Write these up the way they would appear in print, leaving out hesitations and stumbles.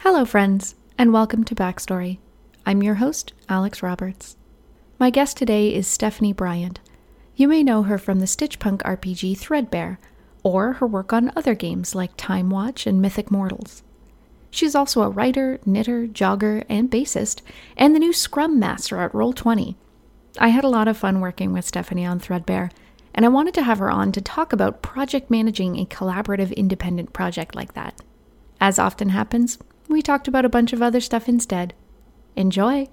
Hello, friends, and welcome to Backstory. I'm your host, Alex Roberts. My guest today is Stephanie Bryant. You may know her from the Stitchpunk RPG Threadbare, or her work on other games like Time Watch and Mythic Mortals. She's also a writer, knitter, jogger, and bassist, and the new Scrum Master at Roll20. I had a lot of fun working with Stephanie on Threadbare, and I wanted to have her on to talk about project managing a collaborative independent project like that. As often happens, we talked about a bunch of other stuff instead. Enjoy!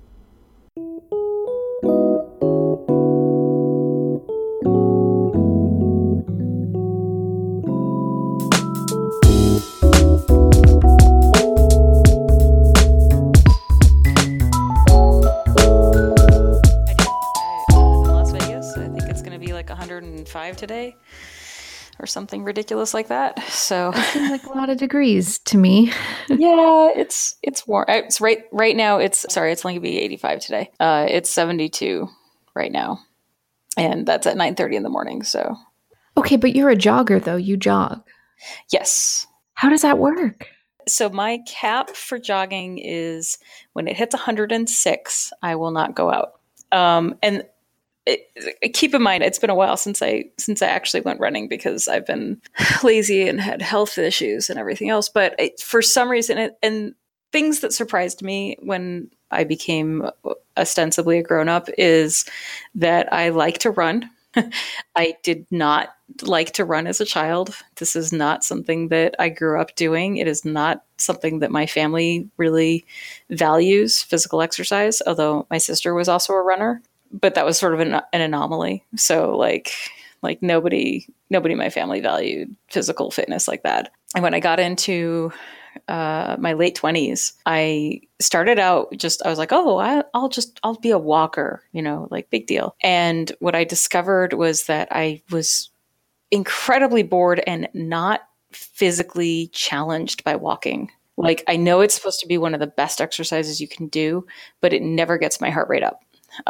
Las Vegas. I think it's going to be like 105 today or something ridiculous like that. So That seems like a lot of degrees to me. yeah, it's warm. It's right now. It's only going to be 85 today. It's 72 right now, and that's at 9:30 in the morning. So Okay, but you're a jogger though. You jog. yes. How does that work? So my cap for jogging is when it hits 106, I will not go out. And keep in mind, it's been a while since I actually went running because I've been lazy and had health issues and everything else. But for some reason, and things that surprised me when I became ostensibly a grown up is that I like to run. I did not like to run as a child. This is not something that I grew up doing. It is not something that my family really values, physical exercise, although my sister was also a runner. But that was sort of an anomaly. So like nobody in my family valued physical fitness like that. And when I got into my late 20s, I started out I was like, oh, I'll be a walker, like big deal. And what I discovered was that I was incredibly bored and not physically challenged by walking. Like, I know it's supposed to be one of the best exercises you can do, but it never gets my heart rate up.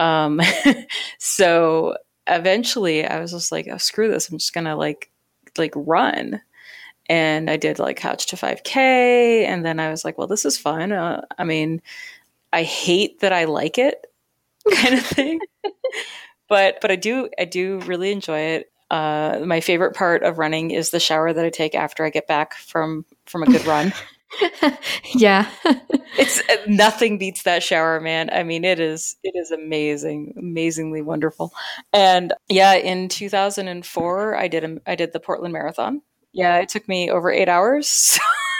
So eventually I was just like, oh, screw this. I'm just going to like run. And I did like Couch to 5K. And then I was like, well, this is fun. I mean, I hate that I like it kind of thing, but I do really enjoy it. My favorite part of running is the shower that I take after I get back from a good run. Yeah. It's nothing beats that shower, man. I mean, it is amazing, amazingly wonderful. And yeah, in 2004, I did the Portland Marathon. Yeah, it took me over 8 hours.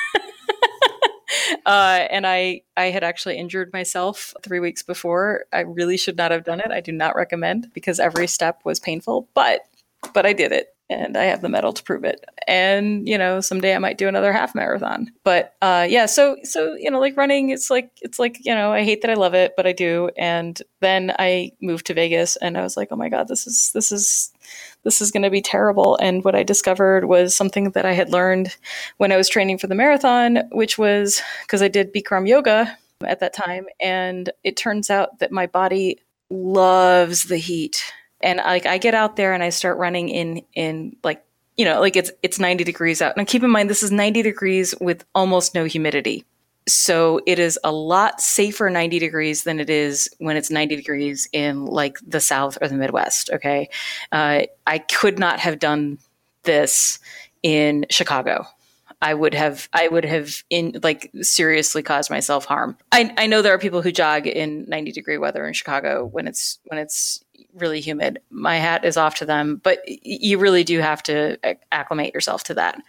And I had actually injured myself 3 weeks before. I really should not have done it. I do not recommend because every step was painful, but I did it. And I have the medal to prove it. And, someday I might do another half marathon. But yeah, so like running, it's like, I hate that I love it, but I do. And then I moved to Vegas and I was like, oh my God, this is going to be terrible. And what I discovered was something that I had learned when I was training for the marathon, which was because I did Bikram yoga at that time. And it turns out that my body loves the heat. And like I get out there and I start running in like, like it's 90 degrees out. Now keep in mind, this is 90 degrees with almost no humidity. So it is a lot safer 90 degrees than it is when it's 90 degrees in like the South or the Midwest. Okay. I could not have done this in Chicago. I would have seriously caused myself harm. I know there are people who jog in 90 degree weather in Chicago when it's really humid. My hat is off to them, but you really do have to acclimate yourself to that.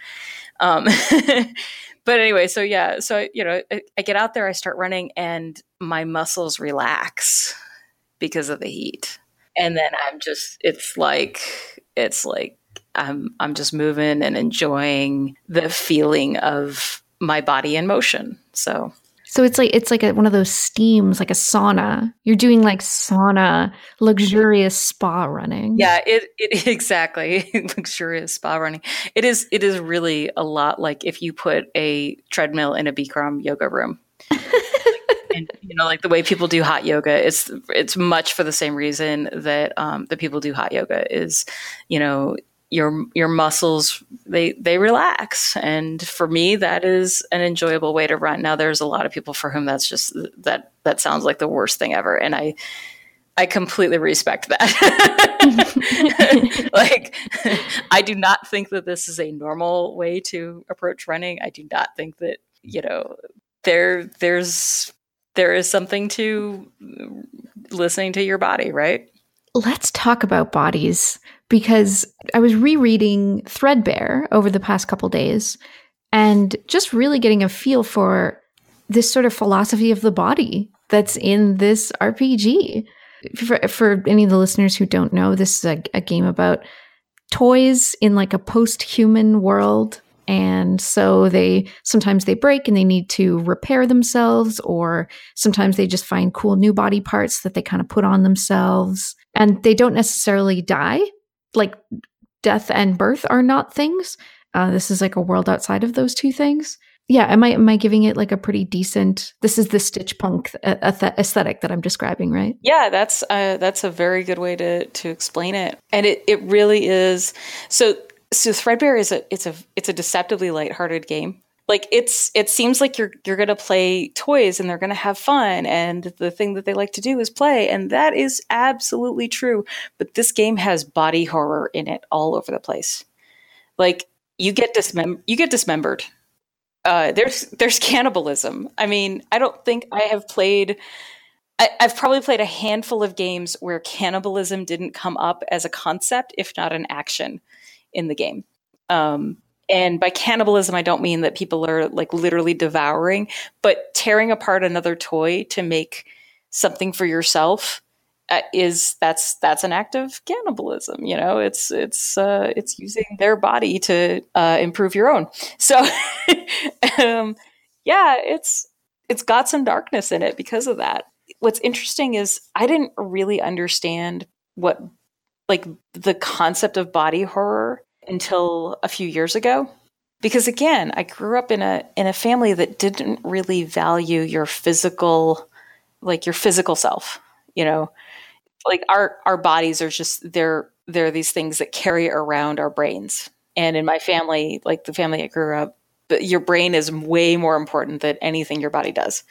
But anyway, so yeah, so, I get out there, I start running and my muscles relax because of the heat. And then it's like, I'm just moving and enjoying the feeling of my body in motion. So it's like one of those steams, like a sauna. You're doing like sauna, luxurious spa running. Yeah, it exactly luxurious spa running. It is really a lot like if you put a treadmill in a Bikram yoga room. And like the way people do hot yoga, it's much for the same reason that the people do hot yoga is, your muscles, they relax. And for me, that is an enjoyable way to run. Now, there's a lot of people for whom that's just that sounds like the worst thing ever, and I completely respect that. Like, I do not think that this is a normal way to approach running. I do not think that, there is something to listening to your body, right? Let's talk about bodies, because I was rereading Threadbare over the past couple days and just really getting a feel for this sort of philosophy of the body that's in this RPG. For any of the listeners who don't know, this is a game about toys in like a post-human world. And so sometimes they break and they need to repair themselves, or sometimes they just find cool new body parts that they kind of put on themselves. And they don't necessarily die. Like death and birth are not things. This is like a world outside of those two things. Yeah, am I giving it like a pretty decent? This is the stitch punk aesthetic that I'm describing, right? Yeah, that's a very good way to explain it, and it really is. So Threadbare is a deceptively lighthearted game. Like it seems like you're going to play toys and they're going to have fun, and the thing that they like to do is play, and that is absolutely true. But this game has body horror in it all over the place. Like you get dismembered. There's cannibalism. I mean, I don't think I have played. I've probably played a handful of games where cannibalism didn't come up as a concept, if not an action, in the game. And by cannibalism, I don't mean that people are like literally devouring, but tearing apart another toy to make something for yourself that's an act of cannibalism. It's using their body to improve your own. So, yeah, it's got some darkness in it because of that. What's interesting is I didn't really understand what like the concept of body horror until a few years ago, because again, I grew up in a family that didn't really value your physical self. Like our bodies are just they're these things that carry around our brains. And in my family, like the family I grew up, your brain is way more important than anything your body does.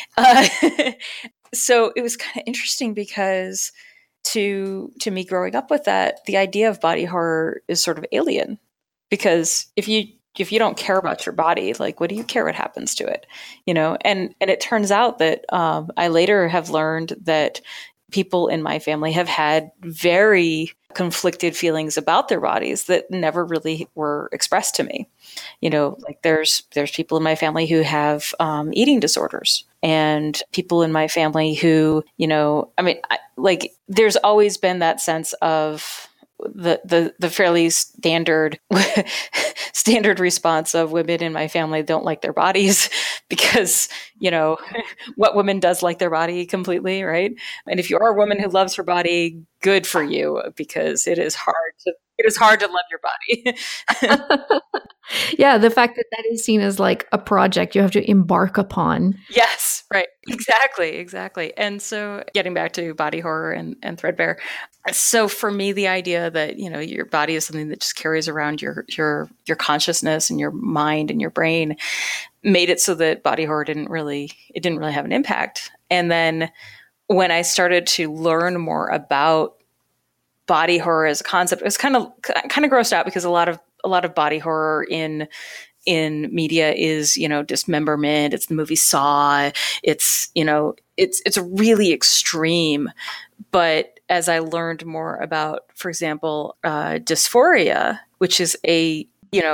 So it was kind of interesting because to me growing up with that, the idea of body horror is sort of alien, because if you don't care about your body, like what do you care what happens to it? And it turns out that I later have learned that people in my family have had very conflicted feelings about their bodies that never really were expressed to me. Like there's people in my family who have eating disorders, and people in my family who, there's always been that sense of the fairly standard response of women in my family don't like their bodies because, what woman does like their body completely, right? And if you are a woman who loves her body, good for you, because it is hard to love your body. Yeah, the fact that is seen as like a project you have to embark upon. Yes, right. Exactly. And so getting back to body horror and Threadbare. So for me, the idea that, your body is something that just carries around your consciousness and your mind and your brain made it so that body horror didn't really have an impact. And then when I started to learn more about body horror as a concept, it was kind of grossed out, because a lot of body horror in media is, dismemberment. It's the movie Saw. It's really extreme. But as I learned more about, for example, dysphoria, which is a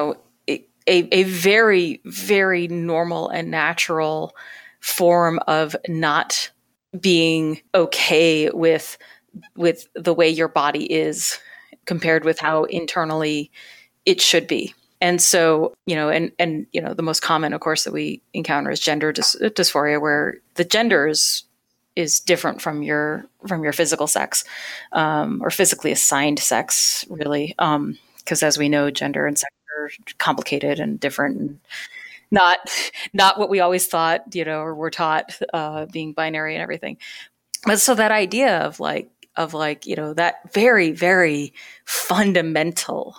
very, very normal and natural form of not being okay with the way your body is compared with how internally it should be. And so, the most common, of course, that we encounter is gender dysphoria, where the gender is different from your physical sex, or physically assigned sex, really. Because as we know, gender and sex are complicated and different, and not what we always thought, or were taught, being binary and everything. But so that idea of that very, very fundamental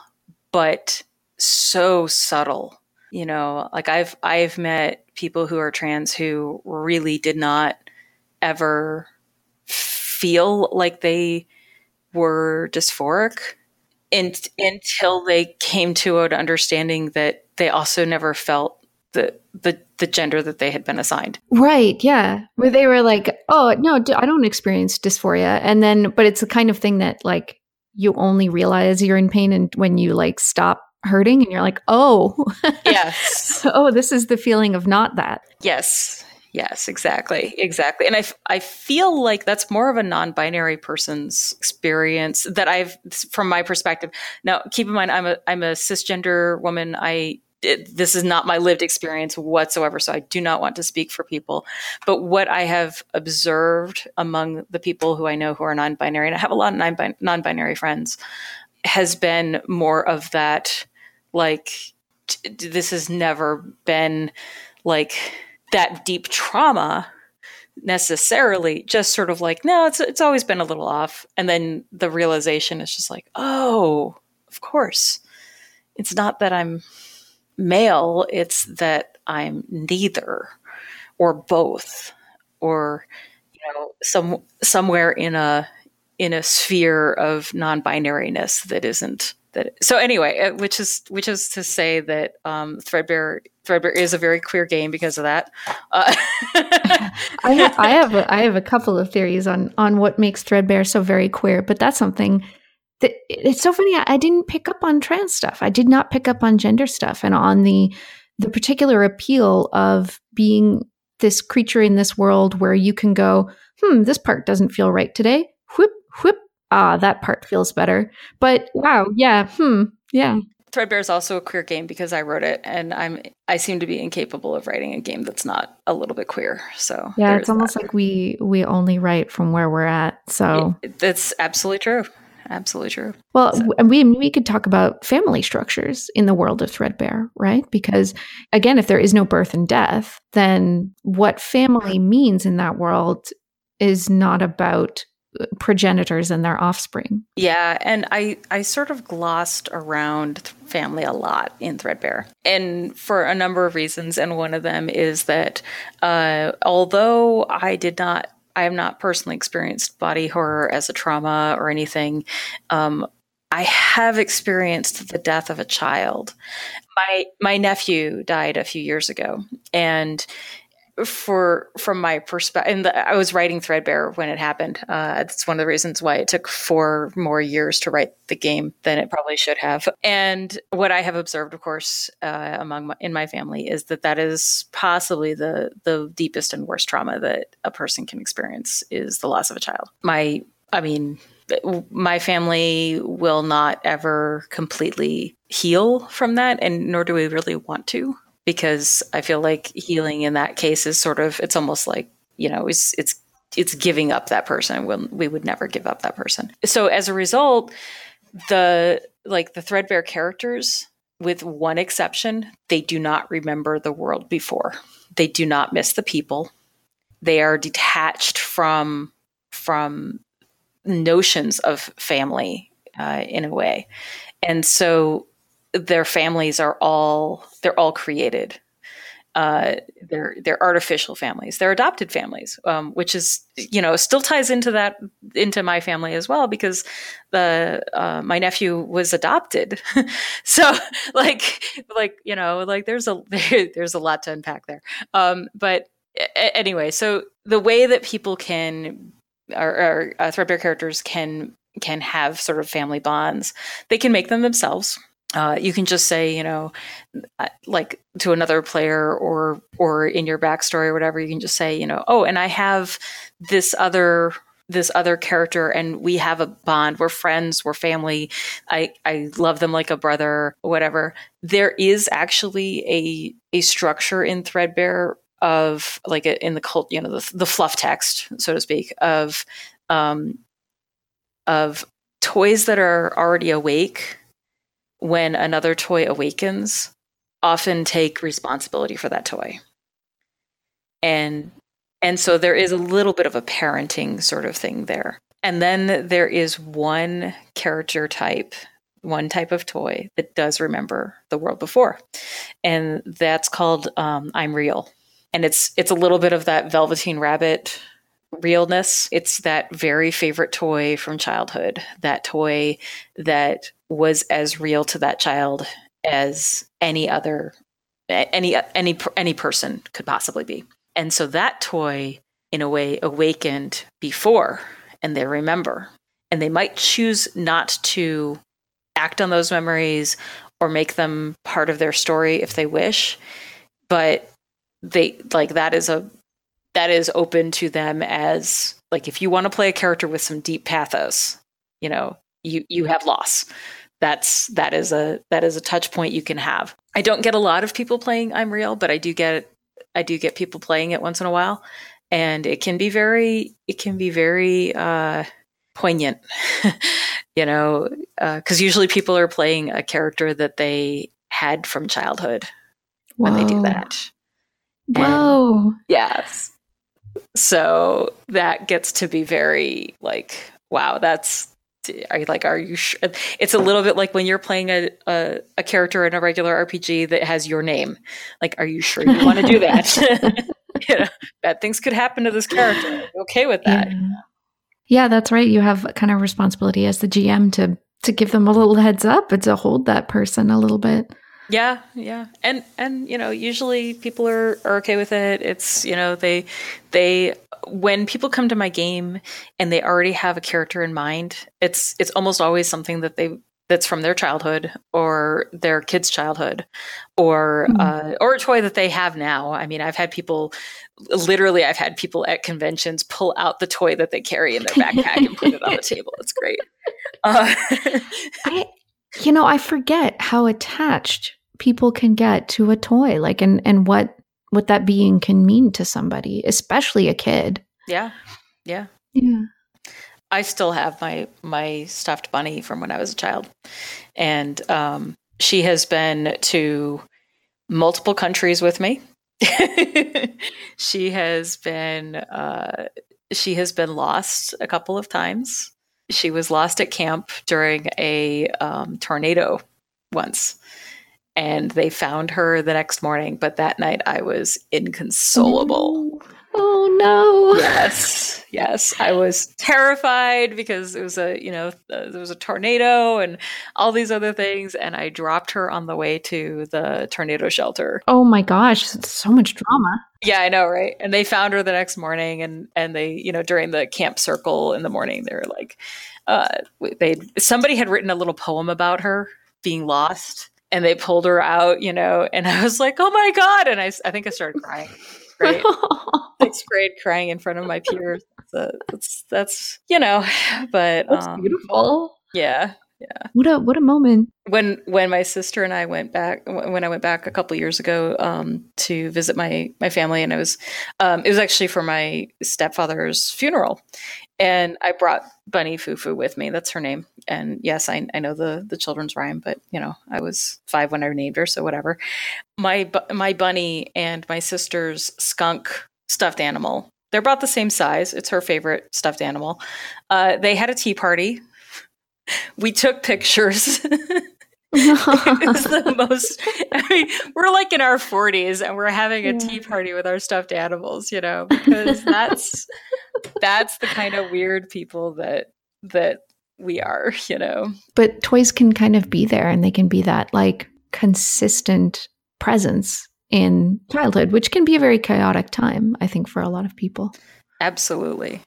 but so subtle. You know, like I've met people who are trans who really did not ever feel like they were dysphoric until they came to an understanding that they also never felt the gender that they had been assigned. Right. Yeah. Where they were like, oh, no, I don't experience dysphoria. And then, but it's the kind of thing that like you only realize you're in pain and when you like stop hurting and you're like, oh, yes. Oh, this is the feeling of not that. Yes. Yes, exactly. Exactly. And I feel like that's more of a non-binary person's experience that from my perspective. Now, keep in mind, I'm a cisgender woman. This is not my lived experience whatsoever, so I do not want to speak for people. But what I have observed among the people who I know who are non-binary, and I have a lot of non-binary friends, has been more of that, like, this has never been like that deep trauma necessarily, just sort of like, no, it's always been a little off. And then the realization is just like, oh, of course. It's not that I'm male, it's that I'm neither or both, or somewhere in a sphere of non-binariness that isn't that. So anyway, which is to say that Threadbare is a very queer game because of that. I have a couple of theories on what makes Threadbare so very queer, but that's something that it's so funny. I didn't pick up on trans stuff. I did not pick up on gender stuff and on the particular appeal of being this creature in this world where you can go, this part doesn't feel right today. Whoop, whoop. Ah, that part feels better. But wow, yeah, yeah. Threadbare is also a queer game because I wrote it, and I seem to be incapable of writing a game that's not a little bit queer. So yeah, it's almost like we only write from where we're at. So that's absolutely true. Absolutely true. Well, and we could talk about family structures in the world of Threadbare, right? Because again, if there is no birth and death, then what family means in that world is not about progenitors and their offspring. Yeah, and I sort of glossed around family a lot in Threadbare, and for a number of reasons. And one of them is that although I have not personally experienced body horror as a trauma or anything, I have experienced the death of a child. My nephew died a few years ago, and from my perspective, and I was writing Threadbare when it happened. That's one of the reasons why it took 4 more years to write the game than it probably should have. And what I have observed, of course, in my family is that is possibly the deepest and worst trauma that a person can experience is the loss of a child. My family will not ever completely heal from that, and nor do we really want to. Because I feel like healing in that case is sort of, it's almost like, it's giving up that person when we would never give up that person. So as a result, the Threadbare characters, with one exception, they do not remember the world before. They do not miss the people. They are detached from notions of family in a way. And so their families are all created. They're artificial families. They're adopted families, which is, still ties into my family as well, because my nephew was adopted. So there's a lot to unpack there. But anyway, so the way that people our Threadbare characters can have sort of family bonds, they can make them themselves. You can just say, like to another player or in your backstory or whatever, you can just say, oh, and I have this other character and we have a bond. We're friends. We're family. I love them like a brother, whatever. There is actually a structure in Threadbare of like in the cult, the fluff text, so to speak, of toys that are already awake. When another toy awakens, often take responsibility for that toy. And so there is a little bit of a parenting sort of thing there. And then there is one character type one type of toy that does remember the world before, and that's called I'm Real. And it's a little bit of that Velveteen Rabbit realness. It's that very favorite toy from childhood, that toy that was as real to that child as any person could possibly be. And so that toy, in a way, awakened before, and they remember. And they might choose not to act on those memories or make them part of their story if they wish, but they that is open to them as, like, if you want to play a character with some deep pathos, you have loss. That is a touch point you can have. I don't get a lot of people playing I'm Real, but I do get people playing it once in a while, and it can be very poignant, because usually people are playing a character that they had from childhood when they do that. Whoa. And, yes. So that gets to be very like, wow, are you sure? It's a little bit like when you're playing a character in a regular RPG that has your name. Like, are you sure you want to do that? Bad things could happen to this character. Are you okay with that? Yeah, that's right. You have kind of responsibility as the GM to give them a little heads up and to hold that person a little bit. Yeah. And usually people are okay with it. It's, they when people come to my game and they already have a character in mind, it's almost always something that's from their childhood or their kid's childhood or a toy that they have now. I mean, I've had people at conventions pull out the toy that they carry in their backpack and put it on the table. It's great. I forget how attached people can get to a toy, like, and what that being can mean to somebody, especially a kid. Yeah. I still have my stuffed bunny from when I was a child, and she has been to multiple countries with me. She has been lost a couple of times. She was lost at camp during a tornado once, and they found her the next morning. But that night I was inconsolable. Oh no! Yes, I was terrified because it was there was a tornado and all these other things, and I dropped her on the way to the tornado shelter. Oh my gosh, so much drama. Yeah, I know, right? And they found her the next morning, and they, during the camp circle in the morning, they were like, somebody had written a little poem about her being lost, and they pulled her out, and I was like, oh my God. And I think I started crying. Right? Sixth grade, crying in front of my peers. That's but that's beautiful. Yeah. What a moment. When my sister and I went back, when I went back a couple years ago to visit my family, and it was actually for my stepfather's funeral, and I brought Bunny Fufu with me. That's her name. And yes, I know the children's rhyme, but I was 5 when I named her, so whatever. My bunny and my sister's skunk stuffed animal, they're about the same size. It's her favorite stuffed animal. They had a tea party. We took pictures. It was the most, we're like in our 40s and we're having a tea party with our stuffed animals, because that's the kind of weird people that we are, But toys can kind of be there, and they can be that like consistent presence in childhood, which can be a very chaotic time, I think, for a lot of people. Absolutely.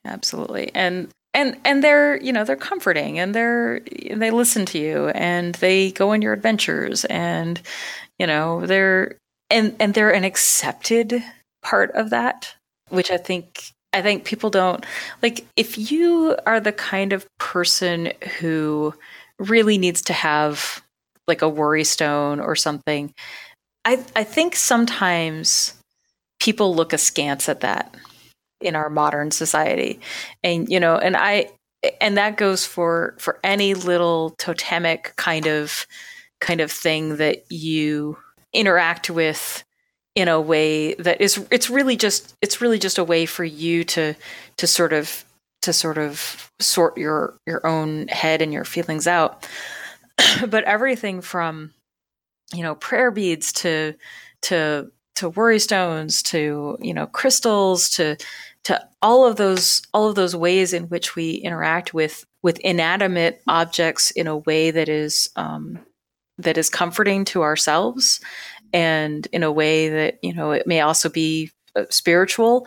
And they're, they're comforting, and they listen to you, and they go on your adventures, and, they're an accepted part of that, which I think people don't like. If you are the kind of person who really needs to have like a worry stone or something, I think sometimes people look askance at that in our modern society. And, and that goes for any little totemic kind of thing that you interact with in a way that is, it's really just a way for you to sort of sort your own head and your feelings out. but everything from, prayer beads to worry stones to, crystals to all of those ways in which we interact with inanimate objects in a way that is comforting to ourselves, and in a way that, it may also be spiritual.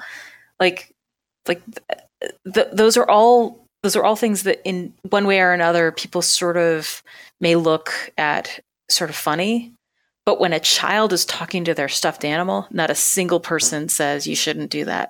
Those are all things that in one way or another people sort of may look at sort of funny. But when a child is talking to their stuffed animal, not a single person says you shouldn't do that.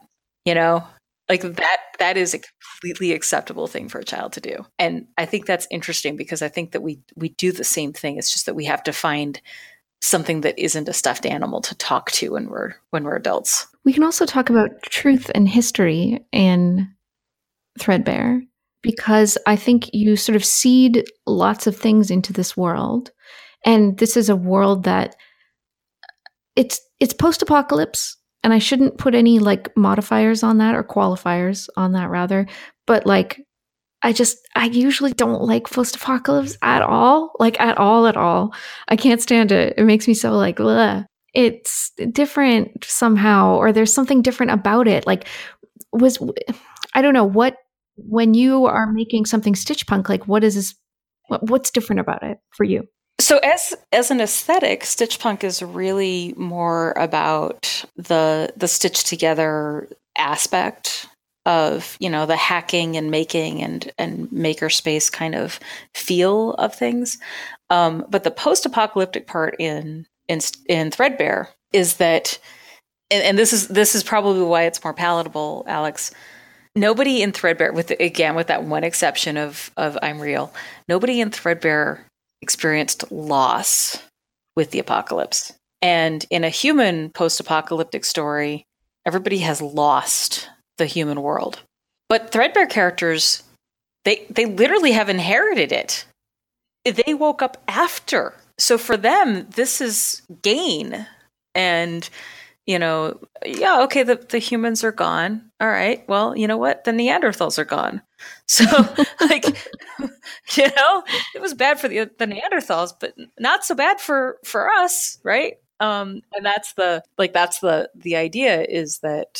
That is a completely acceptable thing for a child to do. And I think that's interesting, because I think that we do the same thing. It's just that we have to find something that isn't a stuffed animal to talk to when we're adults. We can also talk about truth and history in Threadbare, because I think you sort of seed lots of things into this world. And this is a world that it's post-apocalypse, and I shouldn't put any modifiers on that, or qualifiers on that rather. But I usually don't like post-apocalypse at all. At all. I can't stand it. It makes me so bleh. It's different somehow, or there's something different about it. I don't know what, when you are making something stitch punk, what is this? What's different about it for you? So as an aesthetic, stitch punk is really more about the stitch together aspect of, the hacking and making and makerspace kind of feel of things. But the post-apocalyptic part in Threadbare is that, and this is probably why it's more palatable, Alex. Nobody in Threadbare, with that one exception of I'm Real, nobody in Threadbare experienced loss with the apocalypse. And in a human post-apocalyptic story, everybody has lost the human world. But Threadbare characters, they literally have inherited it. They woke up after. So for them, this is gain. And, okay, the humans are gone. All right, well, you know what? The Neanderthals are gone. So, it was bad for the Neanderthals, but not so bad for us, right? And that's the idea, is that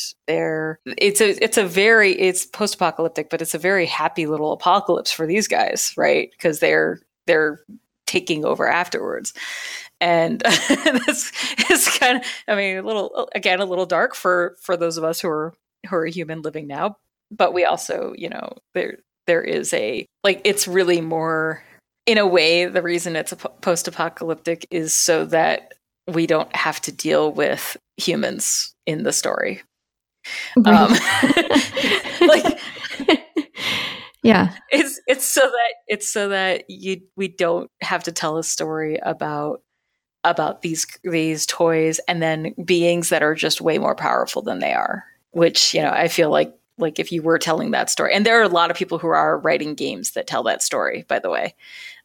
it's post-apocalyptic, but it's a very happy little apocalypse for these guys, right? Because they're taking over afterwards. And this is kind of, a little dark for those of us who are human living now. But we also, there is it's really more, in a way, the reason it's a post-apocalyptic is so that we don't have to deal with humans in the story. Right. Yeah, it's so that we don't have to tell a story about these toys and then beings that are just way more powerful than they are. Which, I feel like if you were telling that story, and there are a lot of people who are writing games that tell that story, by the way.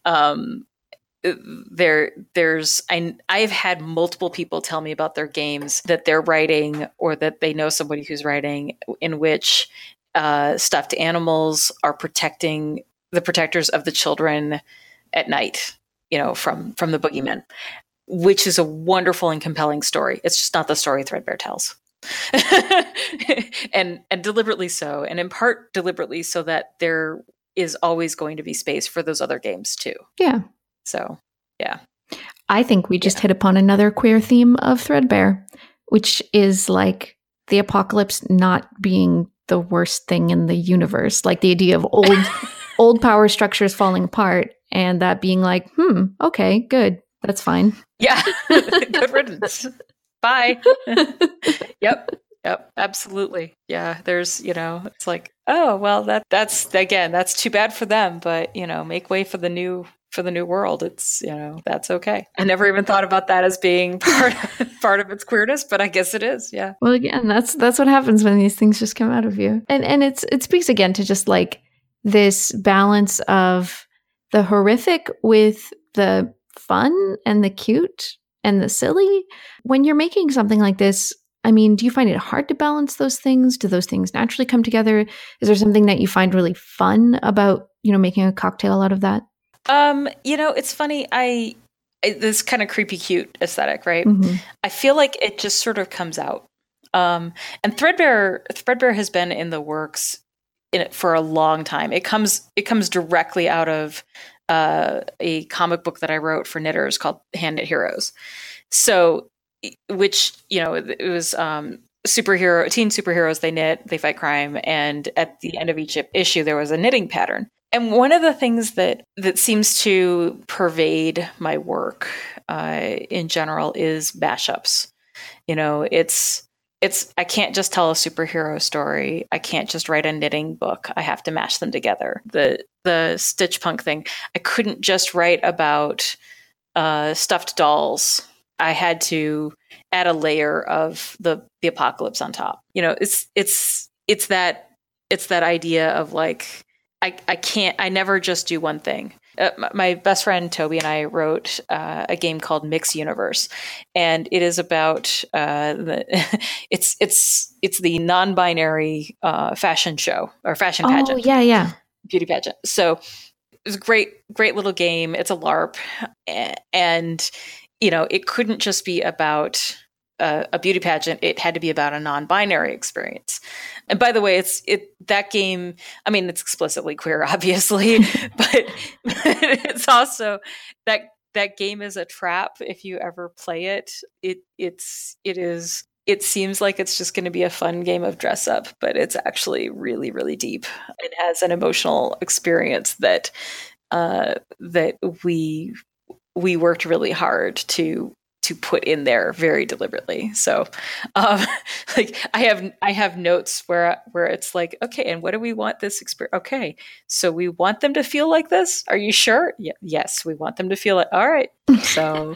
I've had multiple people tell me about their games that they're writing, or that they know somebody who's writing, in which stuffed animals are protecting the protectors of the children at night, from the boogeymen, which is a wonderful and compelling story. It's just not the story Threadbare tells. and deliberately so, and in part deliberately so that there is always going to be space for those other games too. Yeah. So, yeah. I think we just hit upon another queer theme of Threadbare, which is the apocalypse not being the worst thing in the universe. The idea of old power structures falling apart, and that being okay, good. That's fine. Yeah. Good riddance. Bye. Yep. Absolutely. Yeah. There's, it's oh, well, that's too bad for them, but, make way for the new world. It's, that's okay. I never even thought about that as being part of its queerness, but I guess it is. Yeah. Well, again, that's what happens when these things just come out of you. And it speaks again to just this balance of the horrific with the fun and the cute and the silly. When you're making something like this, do you find it hard to balance those things? Do those things naturally come together? Is there something that you find really fun about, making a cocktail out of that? It's funny. This kind of creepy cute aesthetic, right? Mm-hmm. I feel like it just sort of comes out. And Threadbare has been in the works in it for a long time. It comes directly out of a comic book that I wrote for knitters called Hand Knit Heroes. So, which it was teen superheroes. They knit, they fight crime, and at the end of each issue, there was a knitting pattern. And one of the things that seems to pervade my work in general is mashups. It's I can't just tell a superhero story. I can't just write a knitting book. I have to mash them together. The Stitch Punk thing, I couldn't just write about stuffed dolls. I had to add a layer of the apocalypse on top. It's that idea of like I never just do one thing. My best friend Toby and I wrote a game called Mix Universe, and it is about it's the non-binary fashion show or fashion pageant. Oh, yeah. Beauty pageant. So it's a great little game. It's a LARP, and it couldn't just be about a beauty pageant. It had to be about a non-binary experience. And by the way, that game. I mean, it's explicitly queer, obviously, but it's also that game is a trap. If you ever play it, it seems like it's just going to be a fun game of dress up, but it's actually really, really deep. It has an emotional experience that we worked really hard to put in there very deliberately. So, like I have notes where it's like, okay, and what do we want this experience? Okay, so we want them to feel like this. Are you sure? Yes, we want them to feel like. All right. So,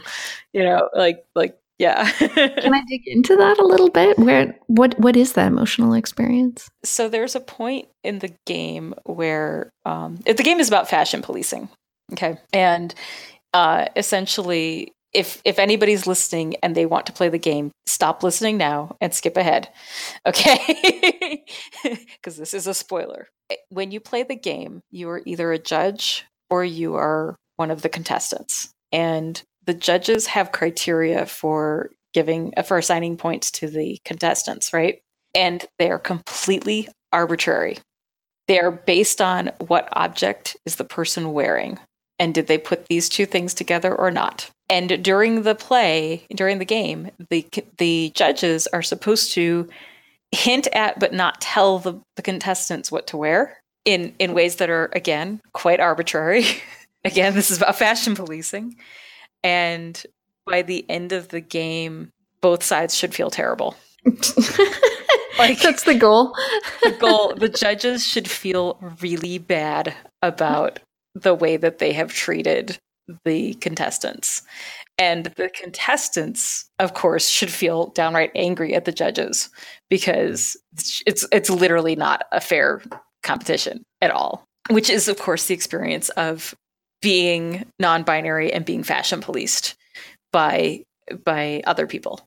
yeah. Can I dig into that a little bit? What is that emotional experience? So there's a point in the game where the game is about fashion policing. Okay, and essentially, if anybody's listening and they want to play the game, stop listening now and skip ahead. Okay, because this is a spoiler. When you play the game, you are either a judge or you are one of the contestants, and the judges have criteria for assigning points to the contestants, right? And they are completely arbitrary. They are based on what object is the person wearing, and did they put these two things together or not? And during the game, the judges are supposed to hint at but not tell the contestants what to wear in ways that are, again, quite arbitrary. Again, this is about fashion policing. And by the end of the game, both sides should feel terrible. Like, that's the goal. The judges should feel really bad about the way that they have treated the contestants. And the contestants, of course, should feel downright angry at the judges because it's literally not a fair competition at all, which is, of course, the experience of being non-binary and being fashion policed by other people.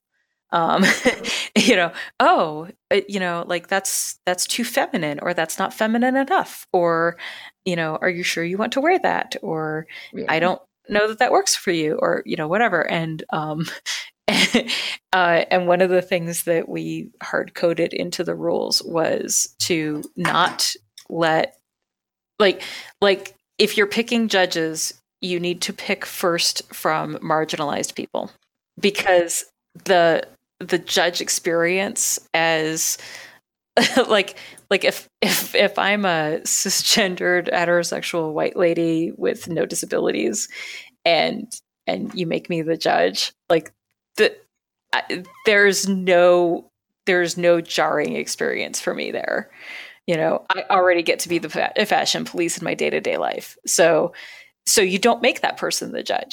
Like that's too feminine, or that's not feminine enough, or are you sure you want to wear that, or I don't know that works for you, or whatever. And and one of the things that we hard coded into the rules was to not let like if you're picking judges, you need to pick first from marginalized people, because the judge experience as like if I'm a cisgendered heterosexual white lady with no disabilities and you make me the judge, like there's no jarring experience for me there. I already get to be the fashion police in my day-to-day life. So you don't make that person the judge.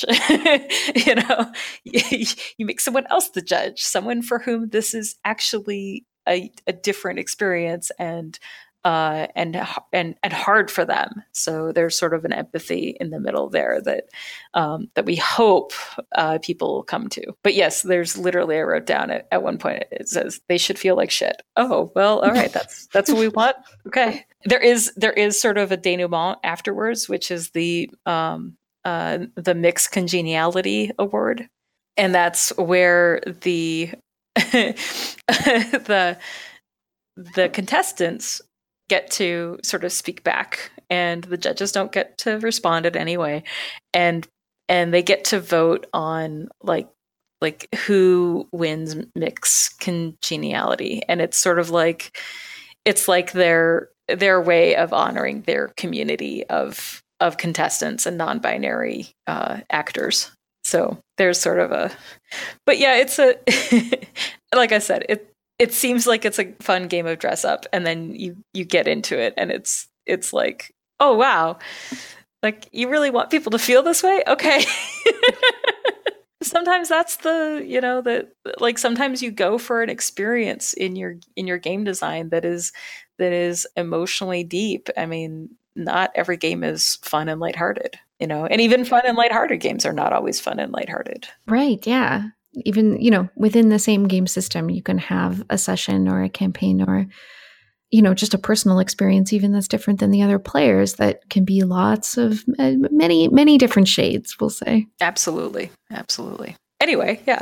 You make someone else the judge, someone for whom this is actually a different experience, and and hard for them. So there's sort of an empathy in the middle there that we hope people will come to. But yes, there's literally, I wrote down at one point, it says they should feel like shit. Oh well, all right, that's what we want. Okay, there is sort of a denouement afterwards, which is the mixed congeniality award, and that's where the the contestants get to sort of speak back, and the judges don't get to respond in any way, and they get to vote on like who wins mixed congeniality, and it's sort of like it's like their way of honoring their community of contestants and non-binary actors. So there's sort of a, but yeah, it's a like I said, it seems like it's a fun game of dress up, and then you get into it, and it's like, oh wow, like you really want people to feel this way? Okay. Sometimes that's like sometimes you go for an experience in your game design that is emotionally deep. I mean, not every game is fun and lighthearted, and even fun and lighthearted games are not always fun and lighthearted. Right. Yeah. Even, within the same game system, you can have a session or a campaign or, just a personal experience, even that's different than the other players, that can be lots of many, many different shades, we'll say. Absolutely. Absolutely. Anyway, yeah.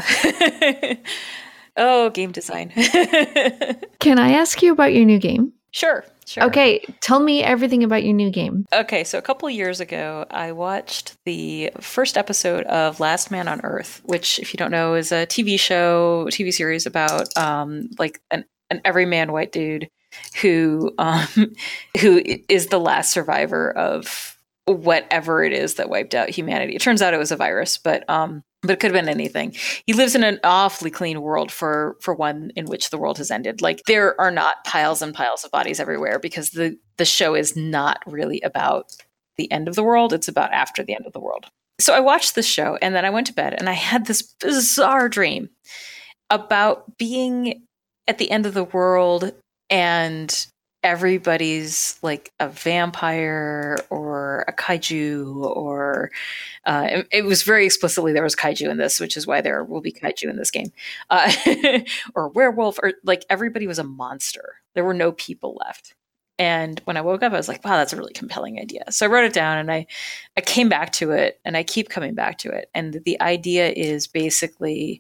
Oh, game design. Can I ask you about your new game? Sure. Okay, tell me everything about your new game. Okay, so a couple of years ago, I watched the first episode of Last Man on Earth, which, if you don't know, is a TV series about like an everyman white dude who is the last survivor of whatever it is that wiped out humanity. It turns out it was a virus, but it could have been anything. He lives in an awfully clean world for one in which the world has ended. Like, there are not piles and piles of bodies everywhere, because the show is not really about the end of the world. It's about after the end of the world. So I watched this show, and then I went to bed, and I had this bizarre dream about being at the end of the world, and everybody's like a vampire or a kaiju, or it was very explicitly there was kaiju in this, which is why there will be kaiju in this game, or werewolf, or like everybody was a monster. There were no people left. And when I woke up, I was like, wow, that's a really compelling idea. So I wrote it down, and I came back to it, and I keep coming back to it. And the idea is basically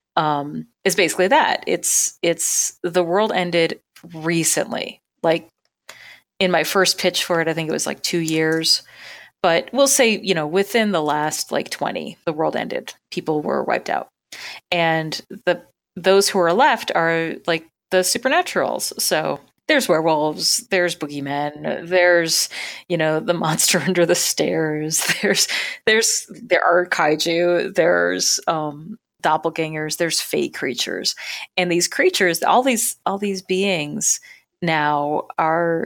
that it's the world ended recently. Like, in my first pitch for it, I think it was like 2 years, but we'll say, within the last like 20, the world ended. People were wiped out. And those who are left are like the supernaturals. So there's werewolves, there's boogeymen, there's, the monster under the stairs. There are kaiju, there's, doppelgangers, there's fake creatures. And these creatures, all these beings now are,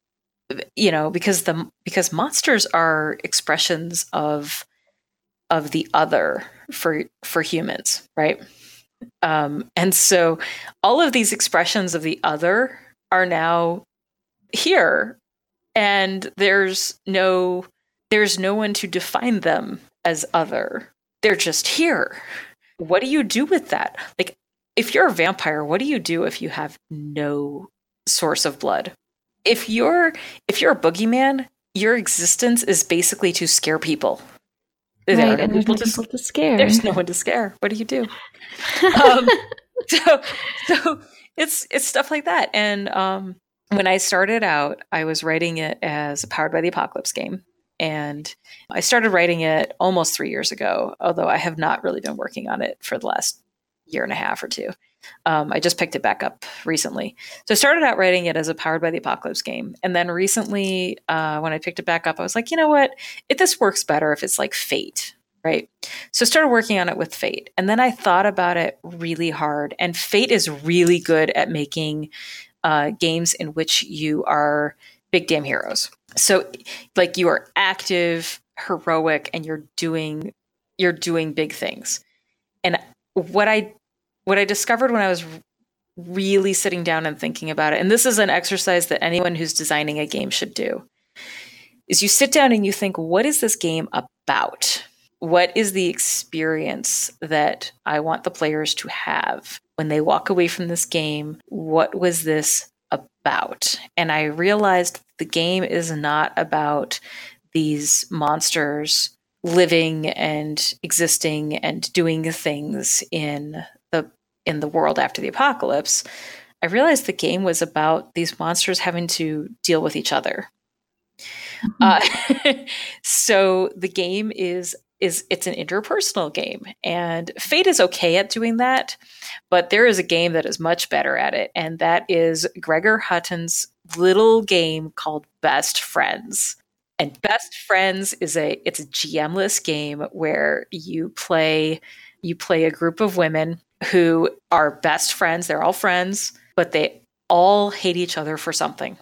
because monsters are expressions of the other for humans, right? And so all of these expressions of the other are now here, and there's no one to define them as other. They're just here. What do you do with that? Like, if you're a vampire, what do you do if you have no source of blood? If you're a boogeyman, your existence is basically to scare people. Right, and there's no people to scare. There's no one to scare. What do you do? So it's stuff like that. And when I started out, I was writing it as a Powered by the Apocalypse game. And I started writing it almost 3 years ago, although I have not really been working on it for the last year and a half or two. I just picked it back up recently. So I started out writing it as a Powered by the Apocalypse game. And then recently, when I picked it back up, I was like, you know what? This works better if it's like Fate, right? So I started working on it with Fate. And then I thought about it really hard. And Fate is really good at making games in which you are big damn heroes. So like, you are active, heroic, and you're doing big things. And what I discovered when I was really sitting down and thinking about it, and this is an exercise that anyone who's designing a game should do, is you sit down and you think, what is this game about? What is the experience that I want the players to have when they walk away from this game? What was this about? And I realized the game is not about these monsters living and existing and doing things in the world after the apocalypse. I realized the game was about these monsters having to deal with each other. So the game is it's an interpersonal game, and Fate is okay at doing that, but there is a game that is much better at it, and that is Gregor Hutton's little game called Best Friends. And Best Friends is it's a GM-less game where you play a group of women who are best friends. They're all friends, but they all hate each other for something.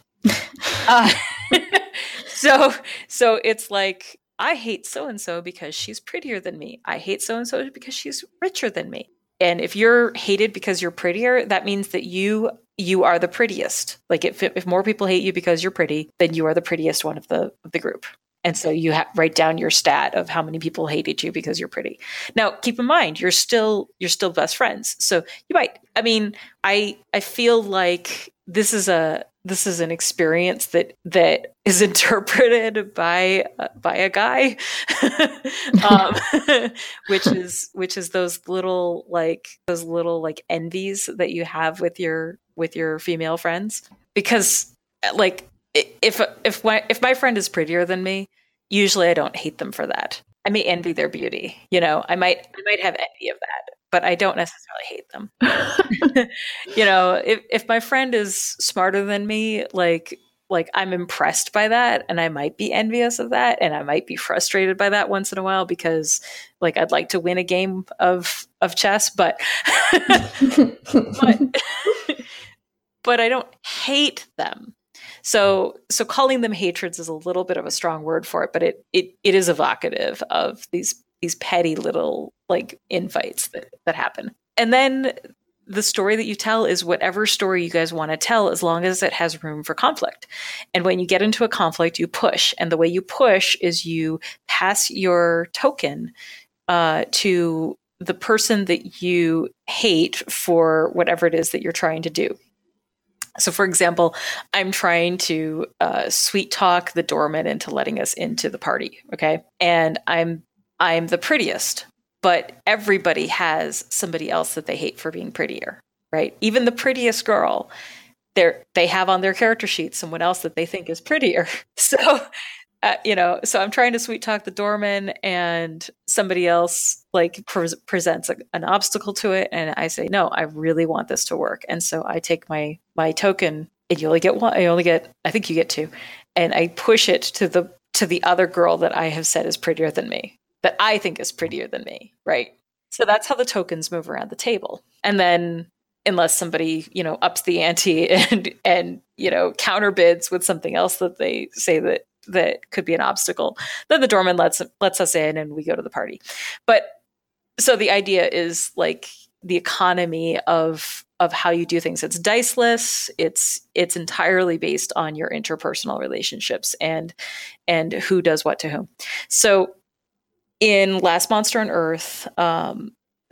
So it's like, I hate so-and-so because she's prettier than me. I hate so-and-so because she's richer than me. And if you're hated because you're prettier, that means that you are the prettiest. Like if more people hate you because you're pretty, then you are the prettiest one of the group. And so you write down your stat of how many people hated you because you're pretty. Now, keep in mind, you're still best friends. So you might, I mean, I feel like this is an experience that is interpreted by a guy, which is those little envies that you have with your female friends. Because like if my friend is prettier than me, usually I don't hate them for that. I may envy their beauty. I might have envy of that, but I don't necessarily hate them. If my friend is smarter than me, like I'm impressed by that, and I might be envious of that, and I might be frustrated by that once in a while because like I'd like to win a game of chess, but but I don't hate them. So calling them hatreds is a little bit of a strong word for it, but it is evocative of these petty little like infights that happen. And then the story that you tell is whatever story you guys want to tell, as long as it has room for conflict. And when you get into a conflict, you push. And the way you push is you pass your token to the person that you hate for whatever it is that you're trying to do. So, for example, I'm trying to sweet talk the doorman into letting us into the party, okay? And I'm the prettiest, but everybody has somebody else that they hate for being prettier, right? Even the prettiest girl, they have on their character sheet someone else that they think is prettier. So, so I'm trying to sweet talk the doorman, and somebody else like presents an obstacle to it, and I say, no, I really want this to work, and so I take my token, and you only get one. I think you get two, and I push it to the other girl that I have said is prettier than me, that I think is prettier than me, right? So that's how the tokens move around the table, and then unless somebody ups the ante and counterbids with something else that they say that could be an obstacle, then the doorman lets us in and we go to the party. But so the idea is like the economy of how you do things. It's diceless. It's entirely based on your interpersonal relationships and who does what to whom. So in Last Monster on Earth, and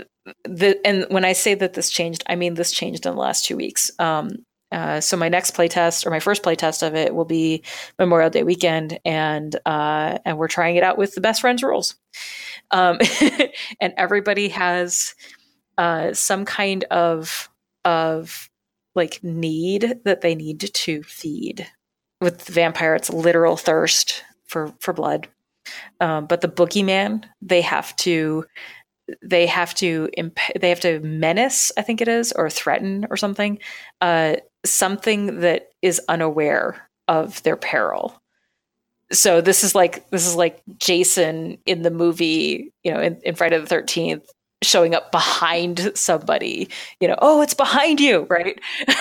when I say that this changed, I mean this changed in the last 2 weeks. So my next playtest, or my first playtest of it, will be Memorial Day weekend, and we're trying it out with the Best Friends rules. And everybody has some kind of like need that they need to feed. With the vampire, it's literal thirst for blood. But the boogeyman, they have to menace, I think it is, or threaten or something, something that is unaware of their peril. So this is like Jason in the movie, in Friday the 13th, showing up behind somebody, oh, it's behind you, right?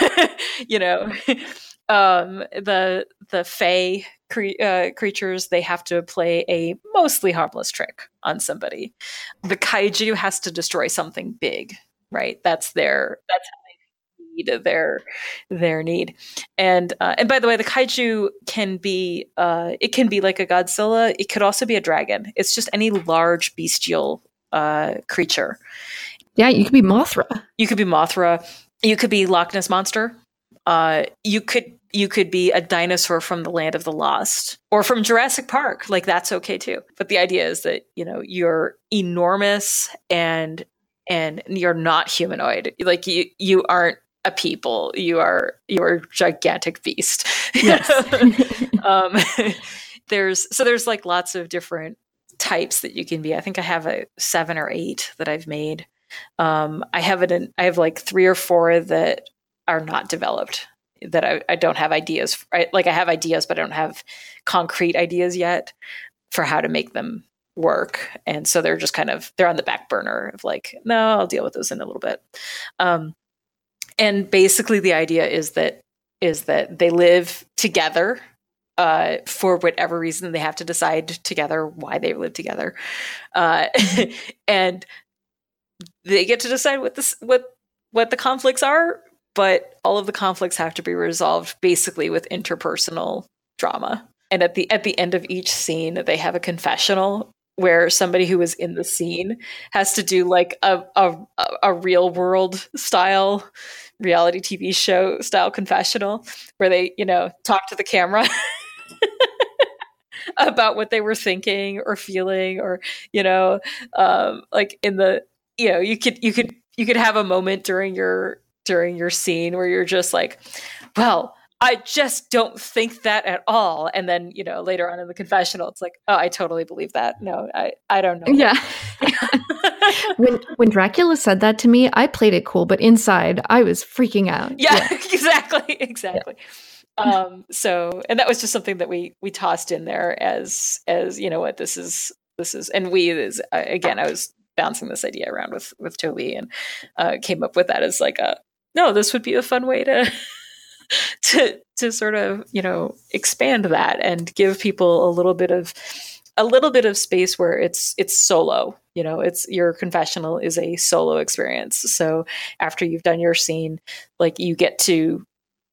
The Fae creatures, they have to play a mostly harmless trick on somebody. The kaiju has to destroy something big, right? That's how they their need. And by the way, the kaiju can be it can be like a Godzilla. It could also be a dragon. It's just any large bestial creature. Yeah, you could be Mothra. You could be Mothra. You could be Loch Ness Monster. You could be a dinosaur from the Land of the Lost or from Jurassic Park. Like, that's okay too. But the idea is that, you're enormous and you're not humanoid. Like, you aren't a people. You're a gigantic beast. Yes. There's like lots of different types that you can be. I think I have 7 or 8 that I've made. I have like 3 or 4 that are not developed, that I don't have ideas. Like, I have ideas, but I don't have concrete ideas yet for how to make them work. And so they're just they're on the back burner of like, no, I'll deal with those in a little bit. And basically the idea is that they live together for whatever reason. They have to decide together why they live together. And they get to decide what the conflicts are, but all of the conflicts have to be resolved basically with interpersonal drama. And at the end of each scene, they have a confessional where somebody who was in the scene has to do like a real world style reality TV show style confessional where they, talk to the camera about what they were thinking or feeling, or, like in the, you could have a moment during your scene where you're just like, well, I just don't think that at all. And then, later on in the confessional, it's like, oh, I totally believe that. No, I don't know. Yeah. When Dracula said that to me, I played it cool, but inside I was freaking out. Yeah. Exactly. Yeah. So, and that was just something that we tossed in there as what this is, and again, I was bouncing this idea around with Toby and came up with that as like no, this would be a fun way to sort of, expand that and give people a little bit of space where it's solo. It's your confessional is a solo experience. So after you've done your scene, like you get to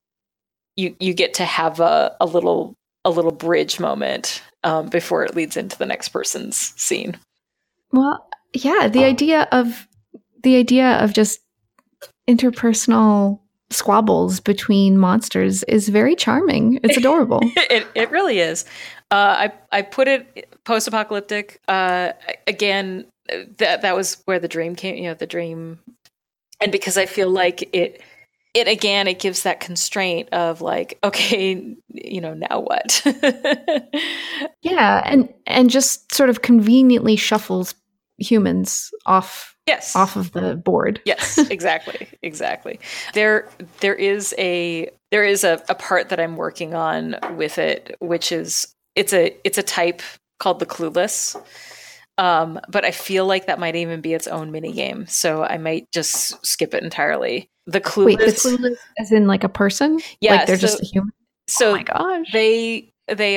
have a little bridge moment before it leads into the next person's scene. Well, yeah, the idea of just interpersonal squabbles between monsters is very charming. It's adorable. It really is. I put it post-apocalyptic. Again, that was where the dream came. The dream, and because I feel like it gives that constraint of like, okay, now what? Yeah, and just sort of conveniently shuffles humans off. Yes. Off of the board. Yes, exactly. There is a part that I'm working on with it, which is it's a type called the Clueless. But I feel like that might even be its own mini game, so I might just skip it entirely. The Clueless. Wait, the Clueless as in like a person? Yeah, like they're just a human. So oh my gosh, they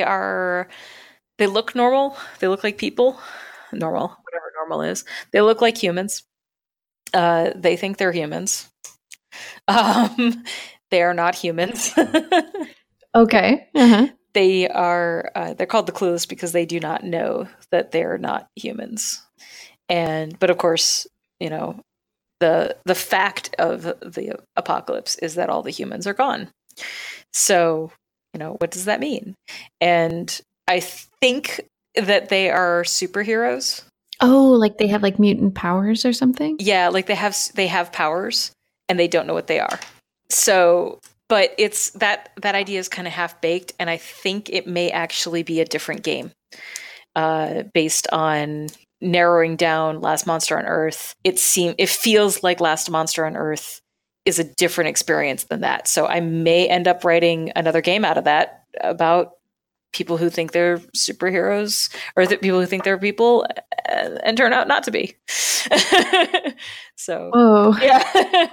look normal. They look like people. Normal, whatever normal is. They look like humans. They think they're humans. They are not humans. Okay. Uh-huh. They are. They're called the Clueless because they do not know that they're not humans. But of course, the fact of the apocalypse is that all the humans are gone. So, what does that mean? And I think that they are superheroes. Oh, like they have like mutant powers or something? Yeah, like they have powers and they don't know what they are. So, but it's that idea is kind of half baked, and I think it may actually be a different game based on narrowing down Last Monster on Earth. It feels like Last Monster on Earth is a different experience than that. So I may end up writing another game out of that about people who think they're superheroes, or that people who think they're people and turn out not to be. So, yeah.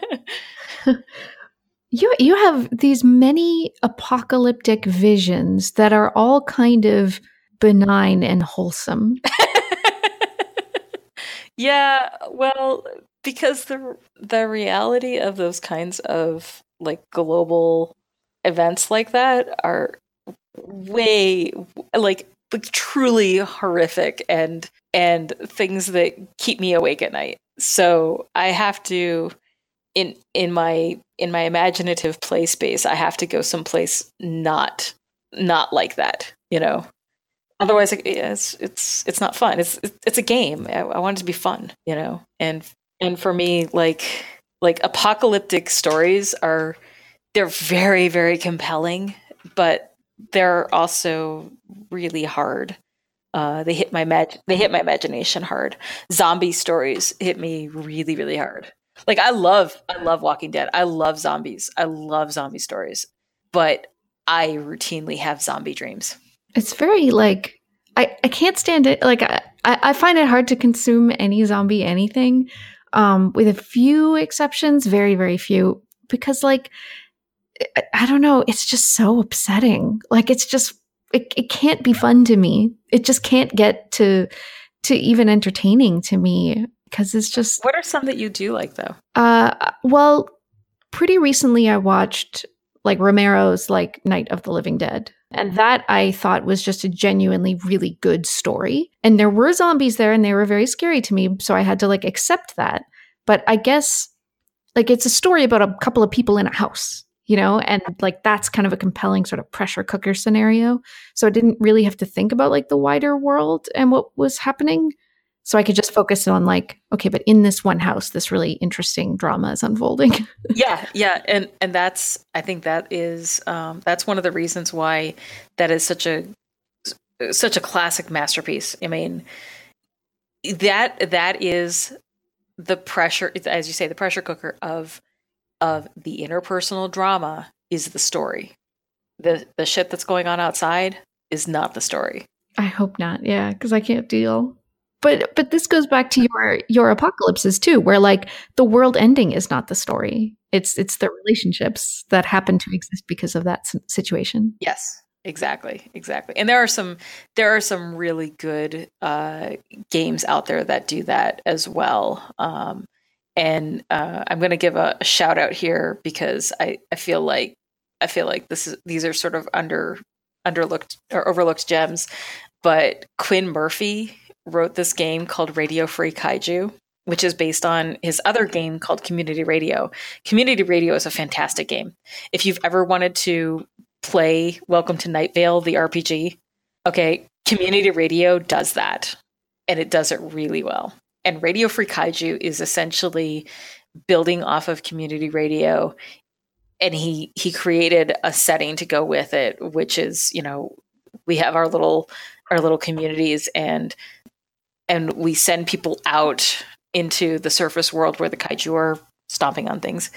You have these many apocalyptic visions that are all kind of benign and wholesome. Yeah, well, because the reality of those kinds of like global events like that are way like truly horrific and things that keep me awake at night. So I have to in my imaginative play space, I have to go someplace not like that, you know. Otherwise, it's not fun. It's a game. I want it to be fun, you know. And for me, like apocalyptic stories they're very, very compelling, but they're also really hard. They hit my imagination hard. Zombie stories hit me really, really hard. Like I love Walking Dead. I love zombies. I love zombie stories, but I routinely have zombie dreams. It's very like I can't stand it. Like I find it hard to consume any zombie anything, with a few exceptions, very, very few, because like I don't know, it's just so upsetting. Like it's just it can't be fun to me. It just can't get to even entertaining to me because it's just. What are some that you do like though? Well, pretty recently I watched like Romero's like Night of the Living Dead. And that I thought was just a genuinely really good story. And there were zombies there and they were very scary to me. So I had to like accept that. But I guess like it's a story about a couple of people in a house, you know, and like that's kind of a compelling sort of pressure cooker scenario. So I didn't really have to think about like the wider world and what was happening. So I could just focus on like, okay, but in this one house, this really interesting drama is unfolding. Yeah, and that's I think that is that's one of the reasons why that is such a classic masterpiece. I mean, that is the pressure, as you say, the pressure cooker of the interpersonal drama is the story. The shit that's going on outside is not the story. I hope not. Yeah, because I can't deal. But this goes back to your apocalypses too, where like the world ending is not the story. It's the relationships that happen to exist because of that situation. Yes, exactly. And there are some really good games out there that do that as well. And I'm going to give a shout out here because I feel like these are sort of underlooked or overlooked gems. But Quinn Murphy wrote this game called Radio Free Kaiju, which is based on his other game called Community Radio. Community Radio is a fantastic game. If you've ever wanted to play Welcome to Night Vale, the RPG, okay, Community Radio does that, and it does it really well. And Radio Free Kaiju is essentially building off of Community Radio, and he created a setting to go with it, which is, you know, we have our little communities and we send people out into the surface world where the kaiju are stomping on things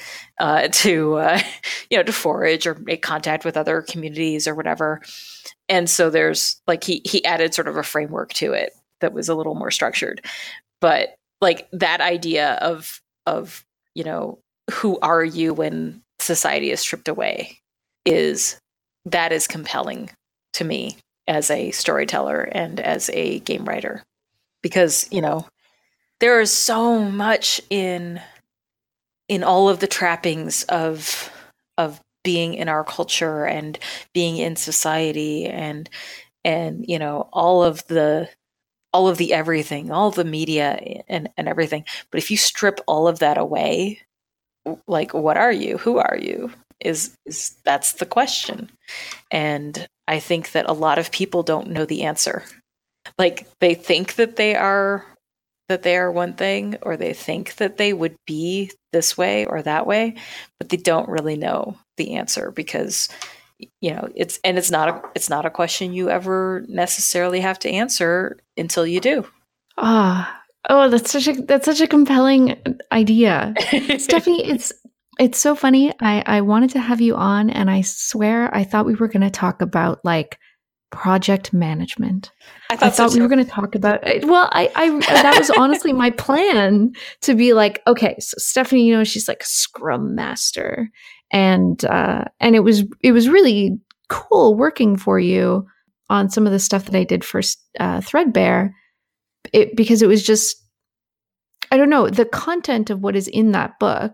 to forage or make contact with other communities or whatever. And so there's like he added sort of a framework to it that was a little more structured. But like that idea of you know, who are you when society is stripped away is compelling to me as a storyteller and as a game writer. Because, you know, there is so much in all of the trappings of being in our culture and being in society and you know, all of the everything, all of the media and everything. But if you strip all of that away, like, what are you? Who are you? Is that's the question. And I think that a lot of people don't know the answer. Like they think that they are one thing, or they think that they would be this way or that way, but they don't really know the answer because, you know, it's not a question you ever necessarily have to answer until you do. Oh, that's such a compelling idea. Stephanie, it's so funny. I wanted to have you on, and I swear I thought we were going to talk about like project management. I thought we were going to talk about. Well, I that was honestly my plan, to be like, okay, so Stephanie, you know, she's like a Scrum Master, and it was really cool working for you on some of the stuff that I did for Threadbare. Because it was just, I don't know, the content of what is in that book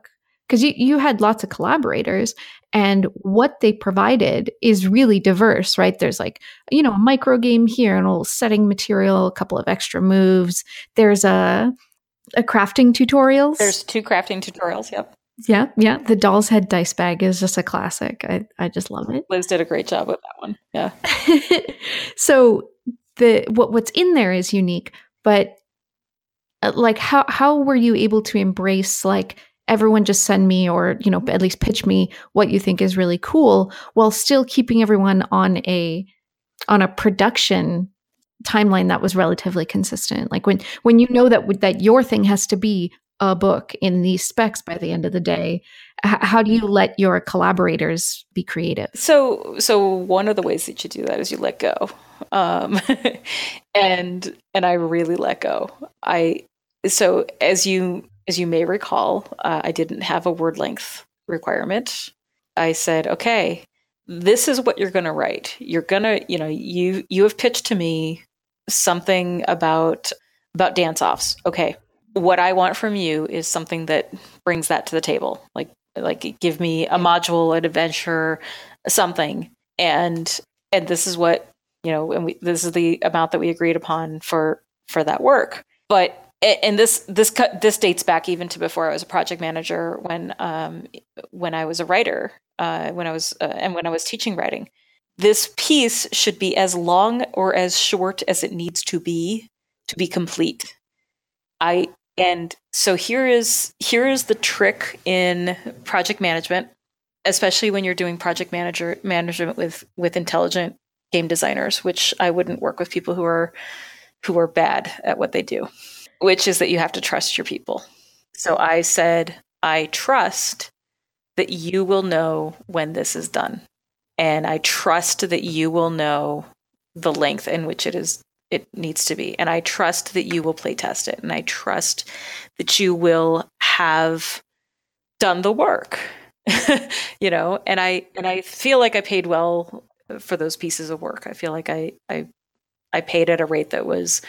because you had lots of collaborators, and what they provided is really diverse, right? There's like, a micro game here and a little setting material, a couple of extra moves. There's a crafting tutorials. There's 2 crafting tutorials. Yep. Yeah. The Doll's Head dice bag is just a classic. I just love it. Liz did a great job with that one. Yeah. So what's in there is unique, but like how were you able to embrace like everyone just send me, or at least pitch me what you think is really cool, while still keeping everyone on a production timeline that was relatively consistent? Like when that your thing has to be a book in these specs by the end of the day, how do you let your collaborators be creative? So one of the ways that you do that is you let go, and I really let go. So as you may recall, I didn't have a word length requirement. I said, okay, this is what you're going to write. You're going to, you have pitched to me something about dance offs. Okay. What I want from you is something that brings that to the table. Like give me a module, an adventure, something. And this is what, this is the amount that we agreed upon for that work. But and this dates back even to before I was a project manager, when I was a writer, when I was teaching writing. This piece should be as long or as short as it needs to be complete. And so here is the trick in project management, especially when you're doing project management with intelligent game designers, which I wouldn't work with people who are bad at what they do, which is that you have to trust your people. So I said, I trust that you will know when this is done. And I trust that you will know the length in which it needs to be. And I trust that you will play test it. And I trust that you will have done the work, and I feel like I paid well for those pieces of work. I feel like I paid at a rate that was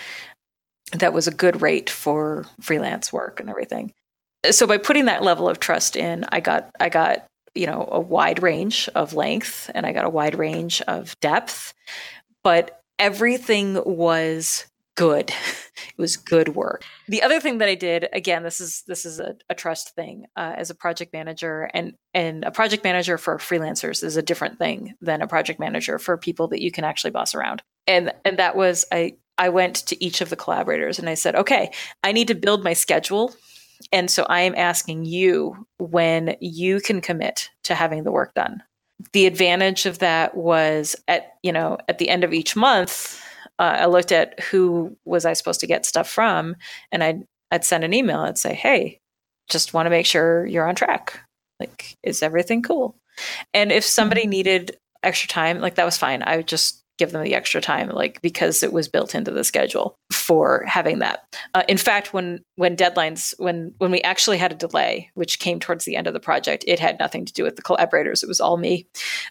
a good rate for freelance work and everything. So by putting that level of trust in, I got a wide range of length, and I got a wide range of depth, but everything was good. It was good work. The other thing that I did, again, this is a trust thing, as a project manager, and a project manager for freelancers is a different thing than a project manager for people that you can actually boss around. And that was, I went to each of the collaborators and I said, okay, I need to build my schedule. And so I am asking you when you can commit to having the work done. The advantage of that was at the end of each month, I looked at who was I supposed to get stuff from, and I'd send an email. I'd say, hey, just want to make sure you're on track. Like, is everything cool? And if somebody needed extra time, like, that was fine. I would just give them the extra time, like, because it was built into the schedule for having that. In fact, when deadlines, when we actually had a delay, which came towards the end of the project, it had nothing to do with the collaborators. It was all me.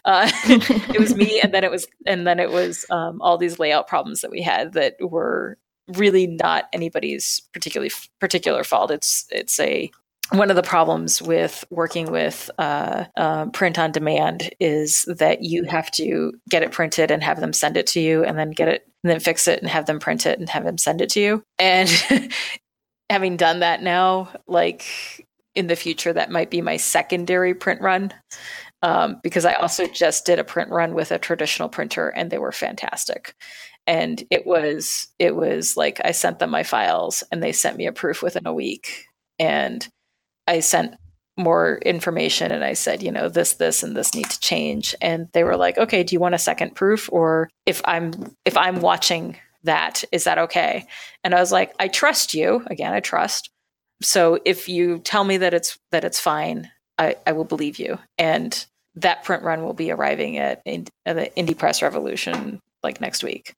It was me, and then it was all these layout problems that we had that were really not anybody's particular fault. It's one of the problems with working with print on demand is that you have to get it printed and have them send it to you, and then get it and then fix it and have them print it and have them send it to you. And having done that now, like, in the future, that might be my secondary print run, because I also just did a print run with a traditional printer, and they were fantastic. And it was like, I sent them my files and they sent me a proof within a week. And I sent more information and I said, this and this need to change. And they were like, okay, do you want a second proof? Or if I'm watching that, is that okay? And I was like, I trust you. Again, I trust. So if you tell me that it's fine, I will believe you. And that print run will be arriving at the Indie Press Revolution, like, next week.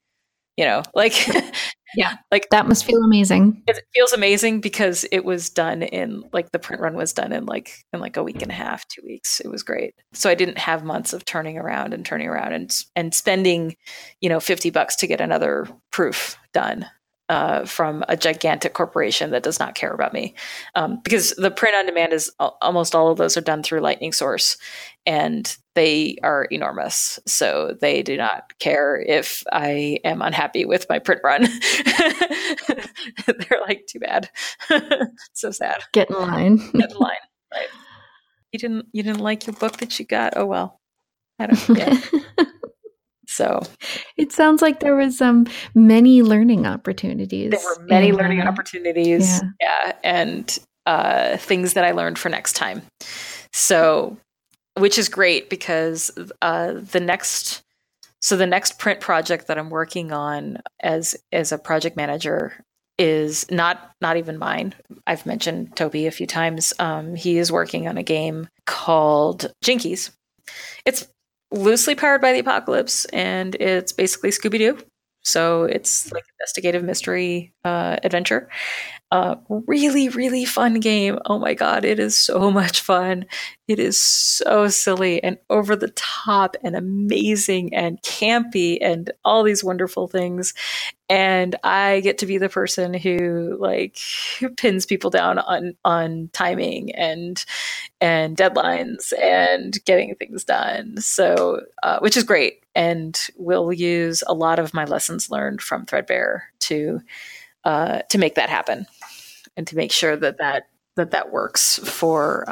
Yeah, like, that must feel amazing. It feels amazing because it was done in, like, the print run was done in a week and a half, 2 weeks. It was great. So I didn't have months of turning around and spending, $50 to get another proof done. from a gigantic corporation that does not care about me. Because the print on demand is almost all of those are done through Lightning Source, and they are enormous. So they do not care if I am unhappy with my print run. They're like, too bad. So sad. Get in line. Get in line. Right. You didn't like your book that you got? Oh well. I don't know. Yeah. So it sounds like there was many learning opportunities. There were many learning opportunities. Yeah. And things that I learned for next time. So, which is great because the next print project that I'm working on as a project manager is not even mine. I've mentioned Toby a few times. He is working on a game called Jinkies. It's loosely powered by the apocalypse, and it's basically Scooby-Doo. So it's like investigative mystery adventure. Really, really fun game. Oh my God, it is so much fun. It is so silly and over the top and amazing and campy and all these wonderful things. And I get to be the person who pins people down on timing and deadlines and getting things done. So, which is great. And we'll use a lot of my lessons learned from Threadbare to make that happen and to make sure that works for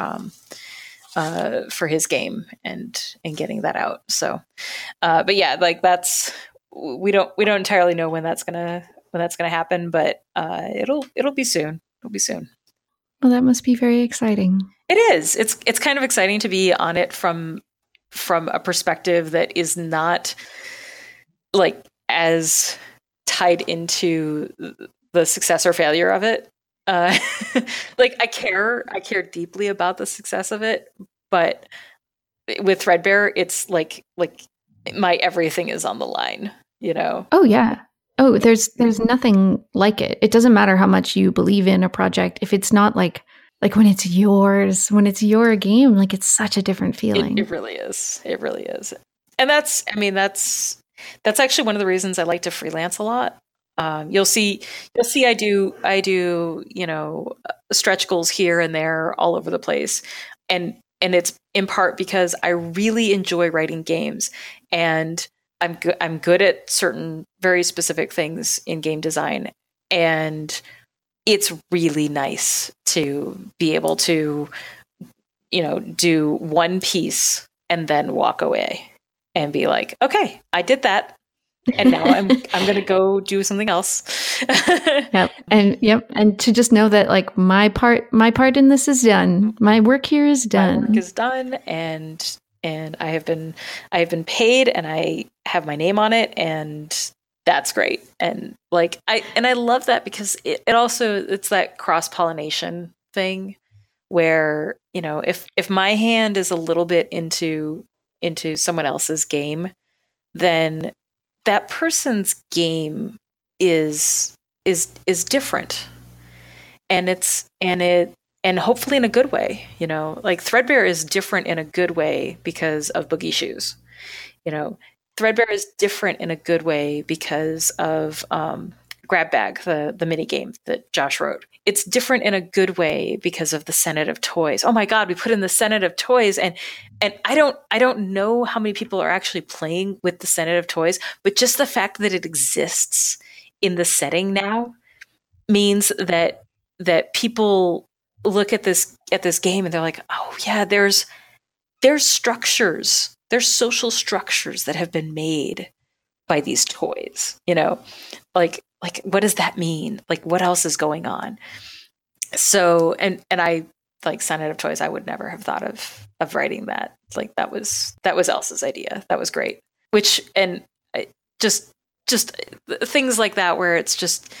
his game and getting that out. So, but yeah, we don't entirely know when that's gonna happen, but it'll be soon. It'll be soon. Well, that must be very exciting. It is. It's kind of exciting to be on it from a perspective that is not like as tied into the success or failure of it. I care deeply about the success of it, but with Threadbare, it's like my everything is on the line, you know? Oh yeah. Oh, there's nothing like it. It doesn't matter how much you believe in a project. If it's not like when it's yours, when it's your game, like it's such a different feeling. It really is. It really is. And that's actually one of the reasons I like to freelance a lot. You'll see I do, stretch goals here and there all over the place. And it's in part because I really enjoy writing games, and I'm good at certain very specific things in game design, and it's really nice to be able to, do one piece and then walk away and be like, okay, I did that. And now I'm going to go do something else. Yep. And to just know that like my part in this is done. My work here is done. My work is done, and I have been paid, and I have my name on it, and that's great. And I love that because it also, it's that cross-pollination thing where, if my hand is a little bit into someone else's game, then that person's game is different, and hopefully in a good way. Like Threadbare is different in a good way because of Boogie Shoes. Threadbare is different in a good way because of Grab Bag, the mini game that Josh wrote. It's different in a good way because of the Senate of Toys. Oh my God, we put in the Senate of Toys, and I don't know how many people are actually playing with the Senate of Toys, but just the fact that it exists in the setting now means that people look at this game and they're like, oh yeah, there's structures, there's social structures that have been made by these toys. Like what does that mean? Like what else is going on? So and I like Senate of Toys, I would never have thought of writing that. Like that was Elsa's idea. That was great. Which and just things like that where it's just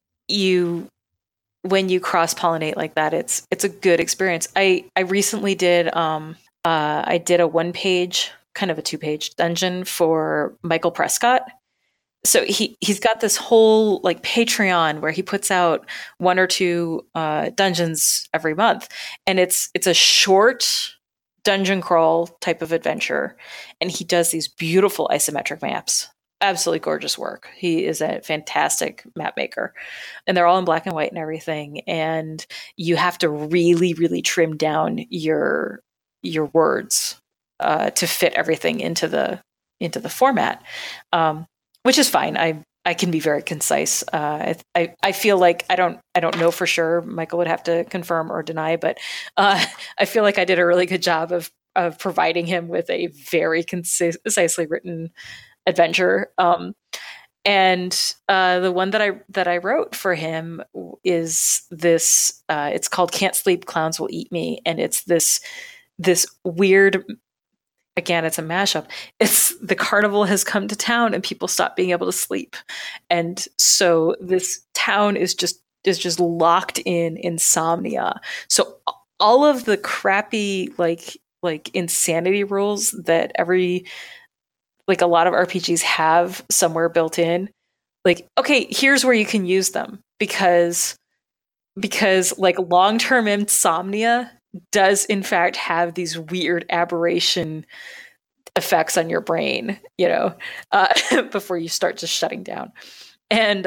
when you cross-pollinate like that, it's a good experience. I recently did I did a 1-page, kind of a 2-page dungeon for Michael Prescott. So he's got this whole like Patreon where he puts out 1 or 2 dungeons every month, and it's a short dungeon crawl type of adventure, and he does these beautiful isometric maps absolutely gorgeous work. He is a fantastic map maker, and they're all in black and white and everything. And you have to really, really trim down your words to fit everything into the format, which is fine. I can be very concise. I feel like I don't know for sure. Michael would have to confirm or deny, but I feel like I did a really good job of providing him with a very concisely written adventure. And the one that I wrote for him is this. It's called "Can't Sleep, Clowns Will Eat Me," and it's this weird. Again, it's a mashup. It's the carnival has come to town and people stop being able to sleep, and so this town is just locked in insomnia. So all of the crappy like insanity rules that a lot of RPGs have somewhere built in, like, okay, here's where you can use them because like long-term insomnia does in fact have these weird aberration effects on your brain, before you start just shutting down. And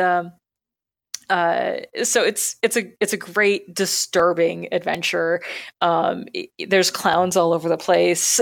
so it's a great disturbing adventure. There's clowns all over the place.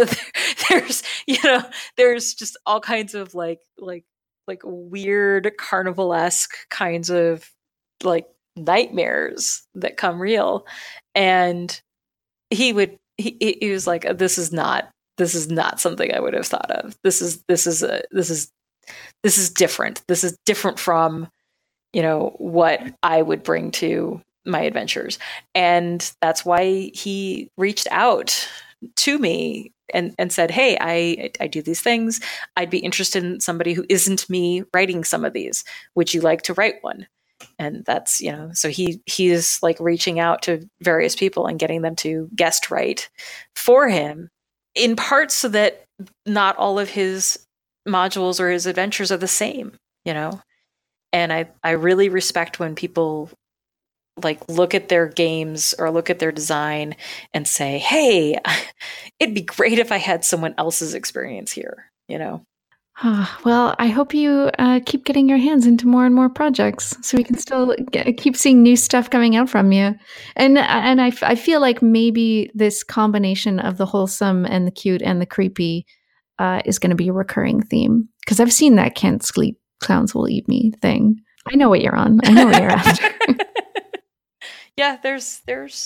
There's just all kinds of like weird carnivalesque kinds of like nightmares that come real. And he was like, this is not something I would have thought of. This is different. This is different from what I would bring to my adventures. And that's why he reached out to me and said, hey, I do these things. I'd be interested in somebody who isn't me writing some of these. Would you like to write one? And that's, so he is like reaching out to various people and getting them to guest write for him, in part so that not all of his modules or his adventures are the same, And I really respect when people like look at their games or look at their design and say, hey, it'd be great if I had someone else's experience here, Well, I hope you keep getting your hands into more and more projects so we can still keep seeing new stuff coming out from you. And I feel like maybe this combination of the wholesome and the cute and the creepy is going to be a recurring theme, because I've seen that "Can't Sleep, Clowns Will Eat Me" thing. I know what you're on. I know what you're after. Yeah, there's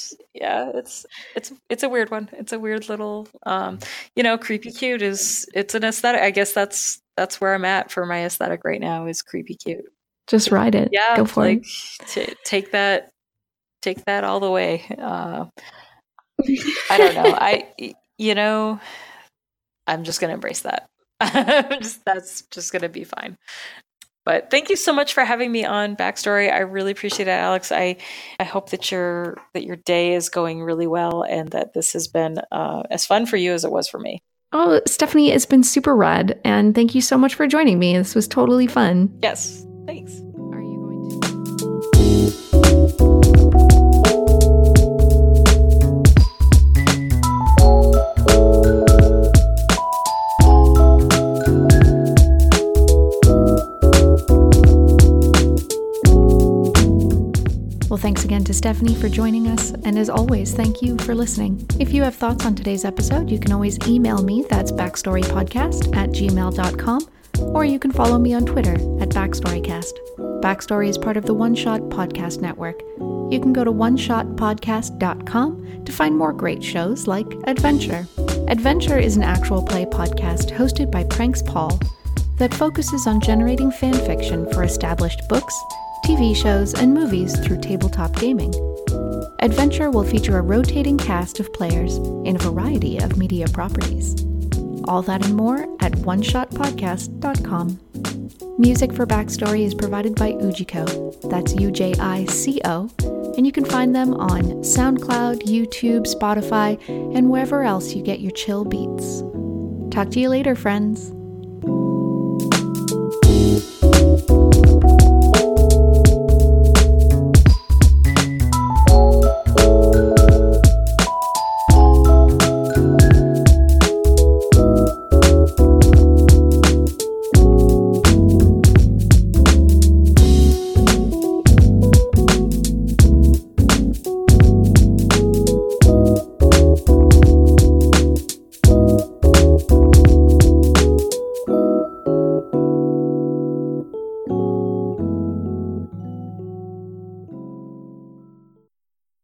it's a weird one. It's a weird little creepy cute it's an aesthetic. I guess that's where I'm at for my aesthetic right now, is creepy cute. Just ride it. Yeah, go for it. Take that all the way. I don't know. I'm just gonna embrace that. That's just gonna be fine. But thank you so much for having me on Backstory. I really appreciate it, Alex. I hope that your day is going really well and that this has been as fun for you as it was for me. Oh, Stephanie, it's been super rad. And thank you so much for joining me. This was totally fun. Yes, thanks. Are you going to... Well, thanks again to Stephanie for joining us, and as always, thank you for listening. If you have thoughts on today's episode, you can always email me, that's backstorypodcast@gmail.com, or you can follow me on Twitter @BackstoryCast. Backstory is part of the One Shot Podcast Network. You can go to oneshotpodcast.com to find more great shows like Adventure. Adventure is an actual play podcast hosted by Pranks Paul that focuses on generating fan fiction for established books, TV shows, and movies through tabletop gaming. Adventure will feature a rotating cast of players in a variety of media properties. All that and more at oneshotpodcast.com. Music for Backstory is provided by Ujiko, that's UJICO, and you can find them on SoundCloud, YouTube, Spotify, and wherever else you get your chill beats. Talk to you later, friends.